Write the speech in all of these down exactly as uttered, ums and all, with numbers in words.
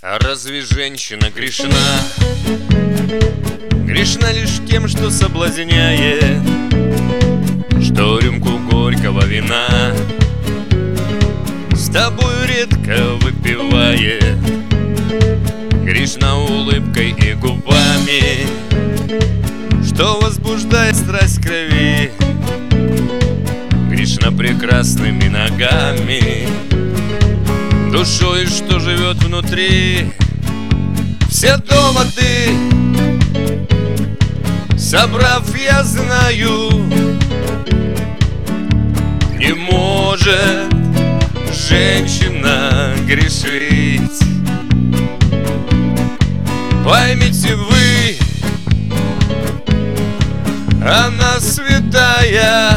А разве женщина грешна? Грешна лишь тем, что соблазняет, что рюмку горького вина с тобою редко выпивает. Грешна улыбкой и губами, что возбуждает страсть крови. Грешна прекрасными ногами, душой, что живет внутри. Все доводы собрав, я знаю, не может женщина грешить. Поймите вы, она святая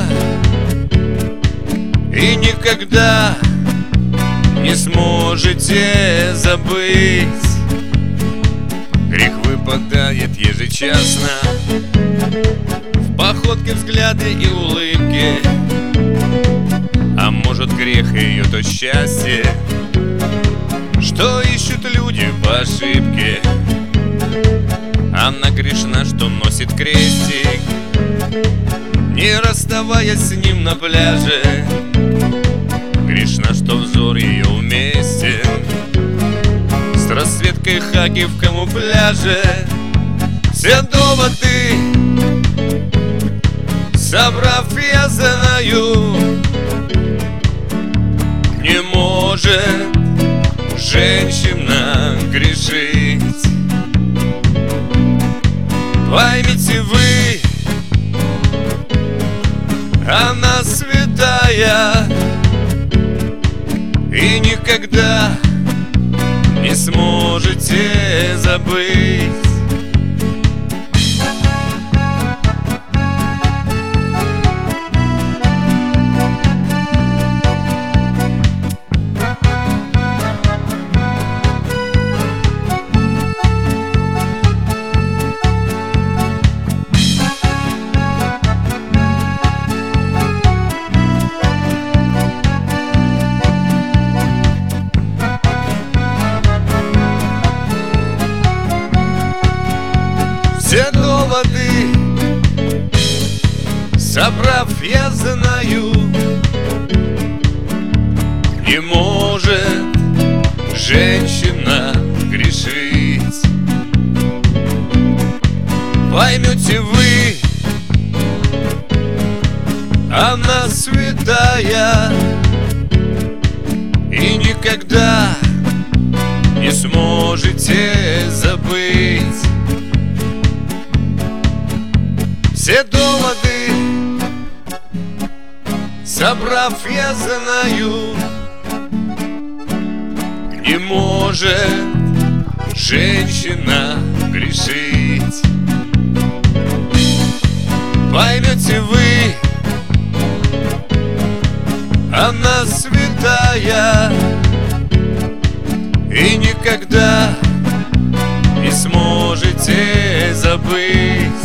и никогда не сможете забыть. Грех выпадает ежечасно в походке, взгляды и улыбки. А может, грех ее то счастье, что ищут люди по ошибке. Она грешна, что носит крестик, не расставаясь с ним на пляже. Грешна, что взор ее уместен с расцветкой хаки в камуфляже. Все доводы собрав, я знаю, не может женщина грешить. Поймите вы, она святая и никогда не сможете забыть. Все доводы собрав, я знаю, не может женщина грешить. Поймете вы, она святая и никогда не сможете забыть. Все доводы собрав, я знаю, не может женщина грешить. Поймете вы, она святая и никогда не сможете забыть.